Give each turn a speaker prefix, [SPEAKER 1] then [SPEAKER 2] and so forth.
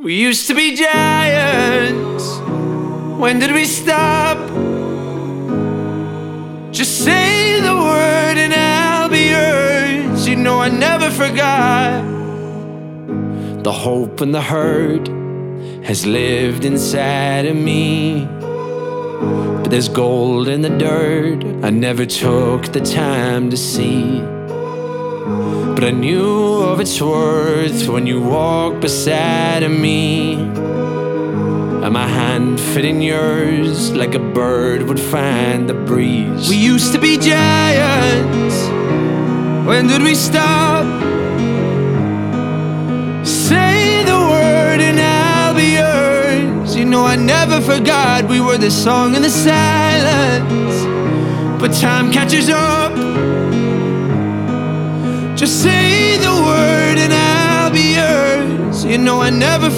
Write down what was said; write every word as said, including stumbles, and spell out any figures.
[SPEAKER 1] We used to be giants. When did we stop? Just say the word and I'll be yours. You know I never forgot. The hope and the hurt has lived inside of me, but there's gold in the dirt I never took the time to see. But I knew of its worth when you walked beside of me, and my hand fit in yours like a bird would find the breeze. We used to be giants. When did we stop? Say the word and I'll be yours. You know I never forgot. We were the song in the silence, but time catches up. Just say the word and I'll be yours. You know I never